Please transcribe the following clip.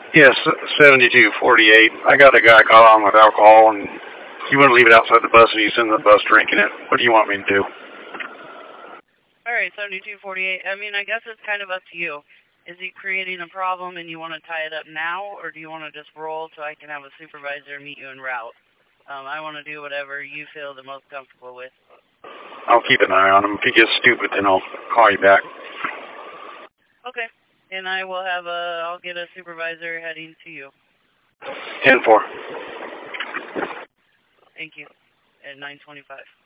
Yes, 7248. I got a guy caught on with alcohol, and he wouldn't leave it outside the bus, and he's in the bus drinking it. What do you want me to do? All right, 7248. I mean, I guess it's kind of up to you. Is he creating a problem and you want to tie it up now, or do you want to just roll so I can have a supervisor meet you en route? I want to do whatever you feel the most comfortable with. I'll keep an eye on him. If he gets stupid, then I'll call you back. Okay. And I will have I'll get a supervisor heading to you. 10-4. Thank you. At 9:25.